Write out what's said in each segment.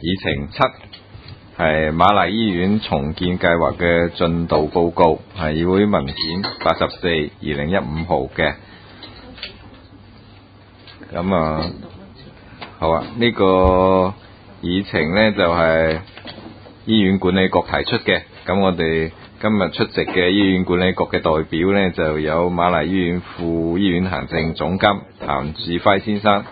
議程7係瑪麗醫院重建計劃嘅進度報告，係議會文件84/2015號嘅。咁好啊，呢個議程呢就係醫院管理局提出嘅。咁我哋今日出席嘅醫院管理局嘅代表呢，就有瑪麗醫院副醫院行政總監譚志輝醫生，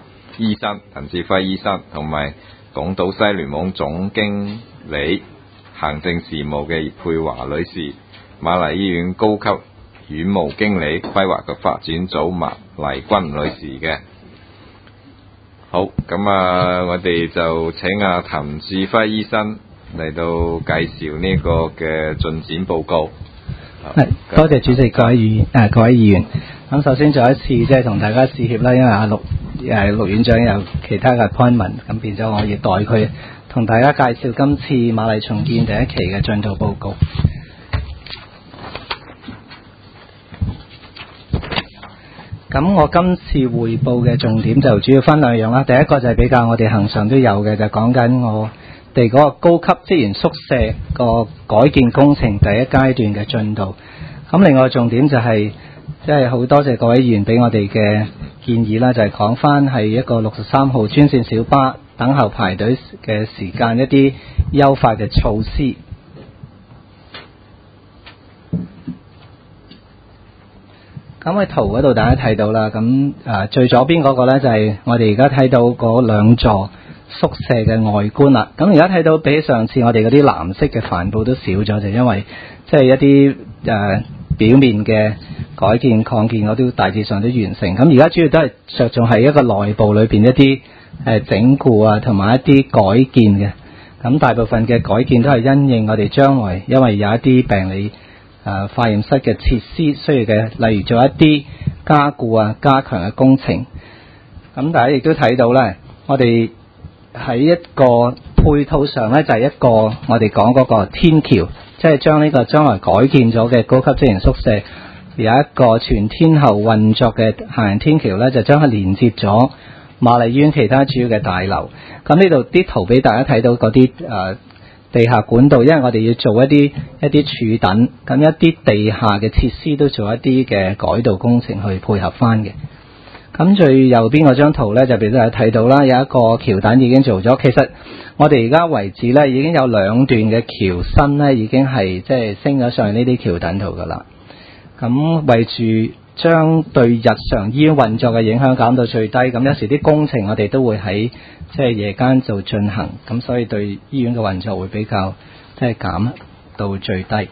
同埋港島西聯網總經理行政事務嘅葉佩華女士，瑪麗醫院高級院務經理規劃及發展組麥麗君女士嘅。好，咁我哋就請譚志輝醫生嚟到介紹呢個嘅進展報告。 多謝主席，各位議員。咁首先再一次即係同大家致歉啦，因為陸院長有其他嘅 appointment， 咁變咗我要代佢同大家介紹今次瑪麗重建第一期嘅進度報告。咁我今次匯報嘅重點就主要分兩樣啦。第一個就係比較我哋恆常都有嘅，就講緊我哋嗰個高級職員宿舍個改建工程第一階段嘅進度。咁另外重點就係即係好多謝各位議員俾我哋嘅建議啦，就係講翻係一個63號專線小巴等候排隊嘅時間一啲優化嘅措施。咁喺圖嗰度大家睇到啦，咁最左邊嗰個呢，就係我哋而家睇到嗰兩座宿舍嘅外觀啦。咁而家睇到比起上次我哋嗰啲藍色嘅帆布都少咗，就因為即係一啲表面嘅改建擴建我都大致上都完成。咁而家主要都係着重係一個內部裏邊一啲整固啊，同埋一啲改建嘅。咁大部分嘅改建都係因應我哋將來因為有一啲病理化驗室嘅設施需要嘅，例如做一啲加固啊、加強嘅工程。咁大家亦都睇到咧，我哋喺一個配套上咧，就係一個我哋講嗰個天橋，即係將呢個將來改建咗嘅高級職員宿舍有一個全天候運作嘅行人天橋咧，就將佢連接咗瑪麗醫院其他主要嘅大樓。咁呢度啲圖俾大家睇到嗰啲地下管道，因為我哋要做一啲柱躉，咁一啲地下嘅設施都做一啲嘅改道工程去配合翻嘅。咁最右邊嗰張圖呢，就俾大家睇到啦，有一個橋躉已經做咗。其實我哋而家為止呢，已經有兩段嘅橋身呢，已經係即係升咗上呢啲橋躉度噶啦。咁為住將對日常醫院運作嘅影響減到最低，咁有時啲工程我哋都會喺即係夜間做進行，咁所以對醫院嘅運作會比較即係減到最低。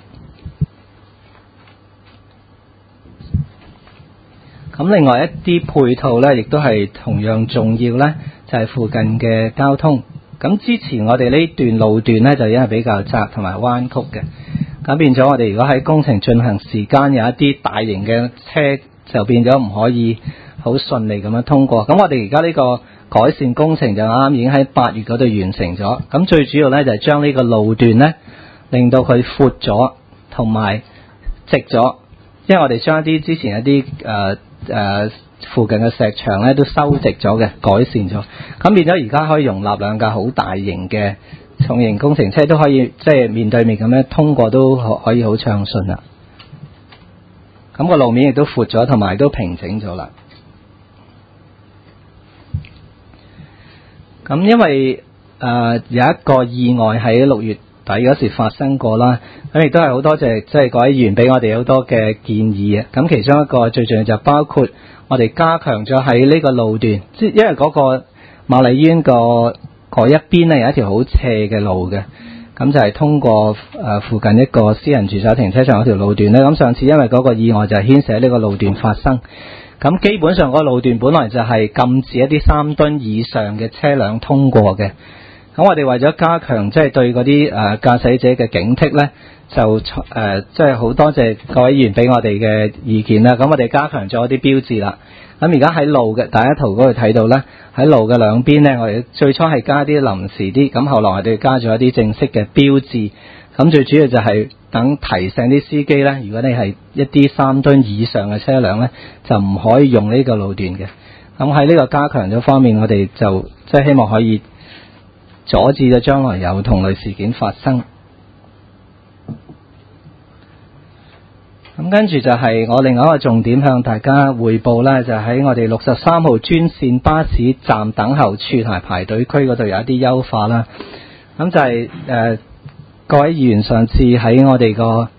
咁另外一啲配套呢，亦都係同樣重要呢，就係附近嘅交通。咁之前我哋呢段路段呢，就因為比較窄同埋彎曲嘅，咁變咗我哋如果喺工程進行時間有一啲大型嘅車，就變咗唔可以好順利咁樣通過。咁我哋而家呢個改善工程就啱啱已經喺8月嗰度完成咗。咁最主要呢，就係將呢個路段呢，令到佢闊咗同埋直咗，因為我哋將一啲之前一啲附近嘅石牆呢都修直咗嘅，改善咗。咁變咗而家可以容納兩架好大型嘅重型工程車都可以即係面對面咁樣通過，都可以好暢順啦。咁個路面亦都闊咗，同埋都平整咗啦。咁因為有一個意外喺6月底嗰時發生過啦，咁亦都係好多謝即係各位議員俾我哋好多嘅建議啊。咁其中一個最重要就包括我哋加強咗喺呢個路段，即因為嗰個瑪麗醫院嗰一邊呢有一條好斜嘅路嘅。咁就係通過附近一個私人住宅停車場嗰條路段咧。咁上次因為嗰個意外就係牽涉喺呢個路段發生。咁基本上嗰個路段本來就係禁止一啲3噸以上嘅車輛通過嘅。咁我哋為咗加強即係對嗰啲駕駛者嘅警惕咧，就即係好多謝各位議員俾我哋嘅意見啦。咁我哋加強咗一啲標誌啦。咁而家喺路嘅大家圖嗰度睇到咧，喺路嘅兩邊咧，我哋最初係加啲臨時啲，咁後來我哋加咗一啲正式嘅標誌。咁最主要就係等提醒啲司機咧，如果你係一啲3噸以上嘅車輛咧，就唔可以用呢個路段嘅。咁喺呢個加強咗方面，我哋就即係希望可以阻止咗將來有同類事件發生。咁跟住就係我另外一個重點向大家匯報啦，就喺我哋63號專線巴士站等候處同埋排隊區嗰度有一啲優化啦。咁就係各位議員上次喺我哋個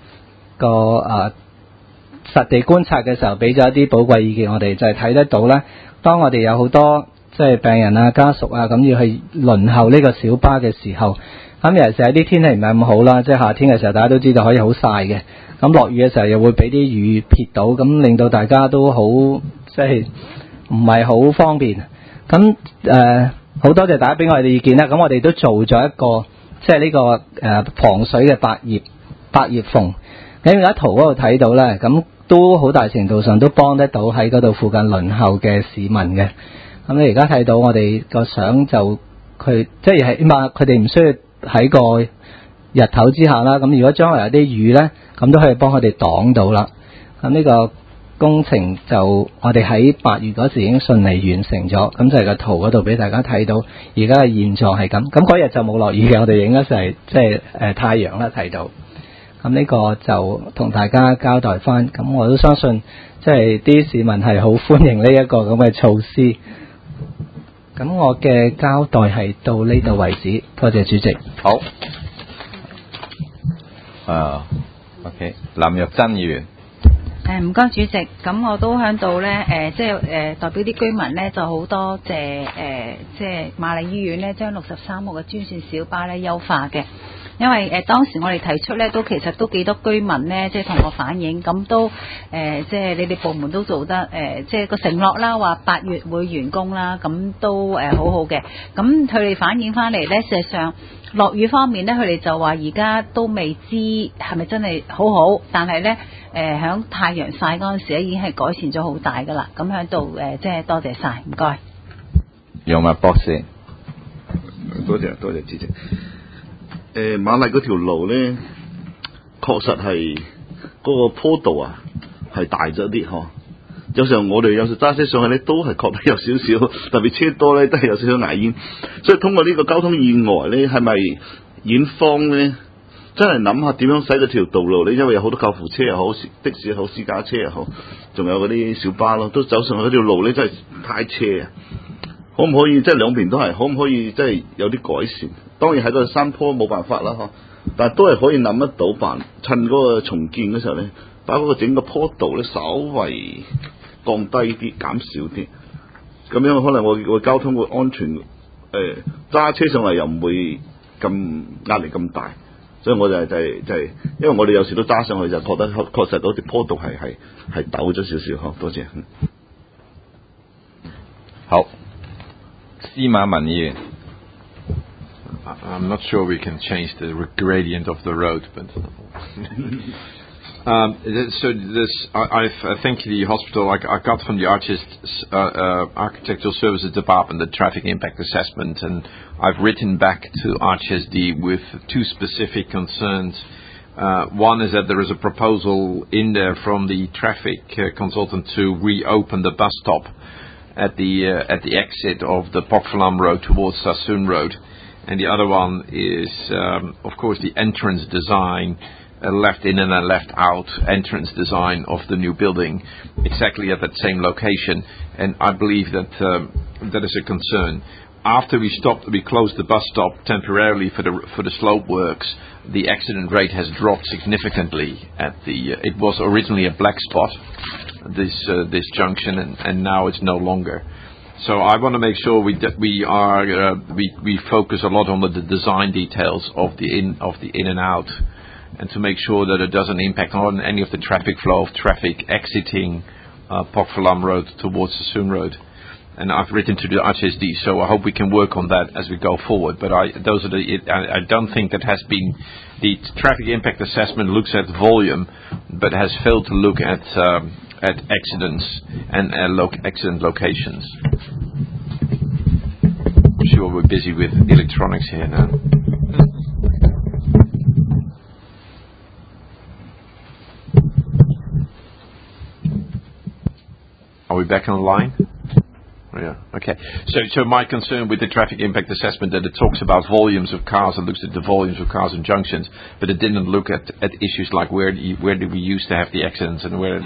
實地觀察嘅時候，俾咗一啲寶貴意見，我哋就係睇得到咧。當我哋有好多即係病人啊、家屬啊咁要去輪候呢個小巴嘅時候，咁尤其是喺啲天氣唔係咁好啦，即係夏天嘅時候，大家都知道可以好曬嘅。咁落雨嘅時候又會俾啲雨撇到，咁令到大家都好即係唔係好方便。咁好多謝大家俾我哋意見啦。咁我哋都做咗一個即係呢個防水嘅百葉縫。咁而家圖嗰度睇到咧，咁都好大程度上都幫得到喺嗰度附近輪候嘅市民嘅。咁你而家睇到我哋個相就佢即係起碼佢哋唔需要喺個日頭之下啦。咁如果將來有啲雨咧，咁都可以幫佢哋擋到啦。咁呢個工程就我哋喺8月嗰時已經順利完成咗。咁就係個圖嗰度俾大家睇到，而家嘅現狀係咁。咁嗰日就冇落雨嘅，我哋影嗰時係即係太陽啦睇到。咁呢個就同大家交代翻。咁我都相信即係啲市民係好歡迎呢一個咁嘅措施。咁我嘅交代係到呢度為止，多謝主席。 好。OK， 林玉珍議員。 唔該主席，咁我都喺度咧，即係代表啲居民咧，就好多謝即係瑪麗醫院咧，將63號嘅專線小巴咧優化嘅。因為當時我哋提出咧，其實都幾多居民咧，即係同我反映，咁都即係你哋部門都做得即係個承諾啦，話8月會完工啦，咁都好好嘅。咁佢哋反映翻嚟咧，事實上落雨方面咧，佢哋就話而家都未知係咪真係好好，但係咧響太陽曬嗰陣時咧，已經係改善咗好大噶啦。咁喺度即係多謝晒，唔該。 楊麥博士， 多謝主席。瑪麗嗰條路咧，確實係嗰個坡度啊，係大咗啲嗬。有時候我哋有時揸車上去咧，都係覺得有少少，特別車多咧，都係有少少牙煙。所以通過呢個交通意外咧，係咪院方咧真係諗下點樣使嗰條道路咧？因為有好多救護車又好，的士又好，私家車又好，仲有嗰啲小巴咯，都走上去嗰條路咧，真係太斜啊！可唔可以即係兩邊都係？可唔可以即係有啲改善？當然喺個山坡冇辦法啦，嗬！但係都係可以諗得到趁嗰個重建嘅時候咧，把嗰個整個坡度咧稍為降低啲、減少啲，咁樣可能我個交通會安全，揸車上嚟又唔會咁壓力咁大，所以我就係，因為我哋有時都揸上去就覺得確實嗰條坡度係陡咗少少，多謝。 好，司馬文議員。 I'm not sure we can change the gradient of the road, but so this, I think the hospital, I got from the Architectural Services Department the traffic impact assessment, and I've written back to RHSD with two specific concerns. One is that there is a proposal in there from the traffic consultant to reopen the bus stop at the exit of the Pokfalam Road towards Sassoon Road. And the other one is, of course, the entrance design, left in and left out entrance design of the new building, exactly at that same location. And I believe that that is a concern. After we closed the bus stop temporarily for the slope works, the accident rate has dropped significantly. It was originally a black spot, this junction, and now it's no longer. So I want to make sure we focus a lot on the design details of the in and out, and to make sure that it doesn't impact on any of the traffic flow of traffic exiting Pokfalam Road towards Sassoon Road. And I've written to the RHSD, so I hope we can work on that as we go forward. But I don't think that has been the traffic impact assessment looks at volume, but has failed to look at accidents and accident locations. I'm sure we're busy with electronics here now. Are we back on the line? Oh, yeah. Okay. So my concern with the traffic impact assessment that it talks about volumes of cars and looks at the volumes of cars and junctions, but it didn't look at issues like where did we used to have the accidents and where,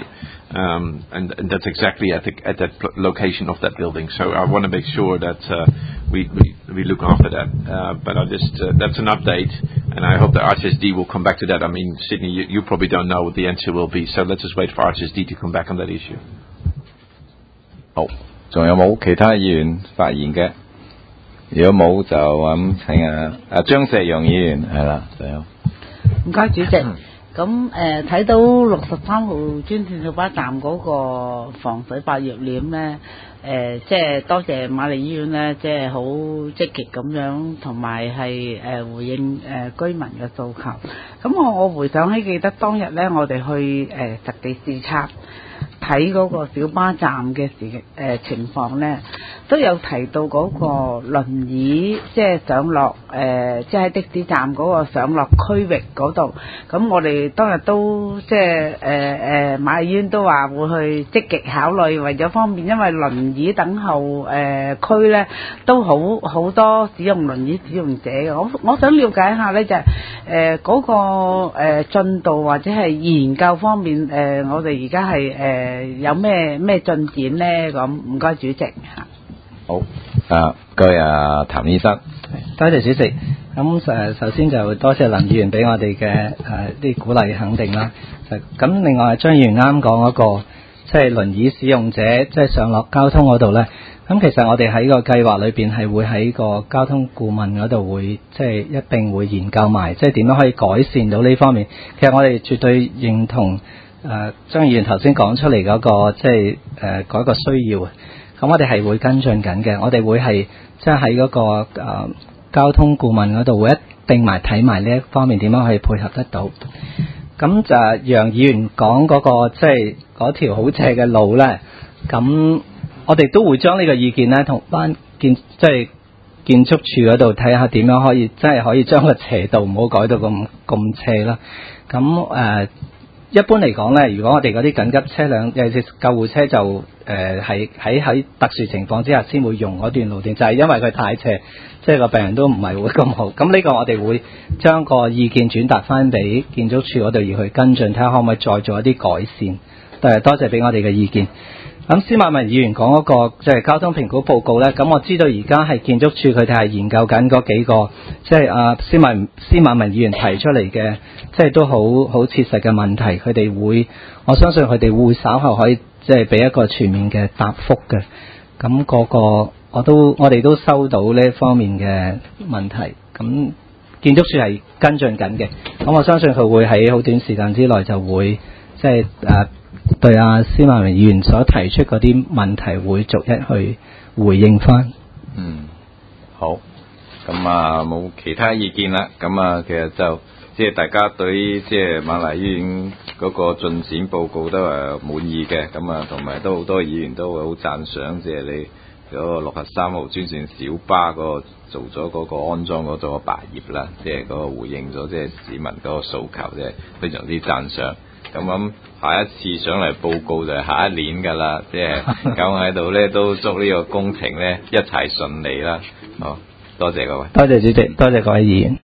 and that's exactly at that location of that building. So I want to make sure that we look after that. But I just that's an update, and I hope that RHSD will come back to that. I mean, Sydney, you probably don't know what the answer will be, so let's just wait for RHSD to come back on that issue. 好，仲有冇其他議員發言嘅？如果冇就咁請張石陽議員係啦，就有。 唔該，主席。咁睇到63號專線小巴站嗰個防水百葉簾咧，即係多謝瑪麗醫院咧，即係好積極咁樣，同埋係回應居民嘅訴求。咁我回想起記得當日咧，我哋去實地視察睇嗰個小巴站嘅情況咧，都有提到嗰個輪椅即係上落即係的士站嗰個上落區域嗰度。咁我哋當日都即係瑪麗醫院都話會去積極考慮，為咗方便，因為輪椅等候區咧都好多使用輪椅使用者嘅。我想了解一下咧，就係嗰個進度或者係研究方面我哋而家係有咩進展咧？咁唔該主席嚇。 好，該譚醫生。 多謝主席。咁首先就多謝林議員俾我哋嘅啲鼓勵肯定啦。咁另外張議員啱講嗰個即係輪椅使用者即係上落交通嗰度咧。咁其實我哋喺個計劃裏邊係會喺個交通顧問嗰度會即係一定會研究埋，即係點樣可以改善到呢方面。其實我哋絕對認同張議員頭先講出嚟嗰個即係嗰個需要。咁我哋係會跟進緊嘅，我哋會係即係喺嗰個交通顧問嗰度會一定埋睇埋呢一方面點樣可以配合得到。咁就楊議員講嗰個即係嗰條好斜嘅路咧，咁我哋都會將呢個意見咧同翻建築署嗰度睇下點樣可以真係可以將個斜度唔好改到咁斜啦。咁一般嚟講咧，如果我哋嗰啲緊急車輛，尤其是救護車就係喺特殊情況之下先會用嗰段路段，就係因為佢太斜，即係個病人都唔係會咁好。咁呢個我哋會將個意見轉達翻俾建築署嗰度要去跟進，睇下可唔可以再做一啲改善。多謝俾我哋嘅意見。咁司馬文議員講嗰個即係交通評估報告咧，咁我知道而家係建築署佢哋係研究緊嗰幾個，即係司馬文議員提出嚟嘅，即係都好切實嘅問題，佢哋會，我相信佢哋會稍後可以即係俾一個全面嘅答覆嘅。咁我哋都收到呢方面嘅問題，咁建築署係跟進緊嘅，咁我相信佢會喺好短時間之內就會即係對司馬文議員所提出嗰啲問題會逐一去回應翻。 好，咁冇其他意見啦。咁其實就即係大家對即係瑪麗醫院嗰個進展報告都係滿意嘅。咁同埋都好多議員都會好讚賞，即係你嗰個63號專線小巴嗰個做咗嗰個安裝嗰個白葉啦，即係嗰個回應咗即係市民嗰個訴求，即係非常之讚賞。咁下一次上嚟報告就係下一年㗎啦，即係咁喺度咧都祝呢個工程咧一切順利啦。好，多謝各位。 多謝主席，多謝各位議員。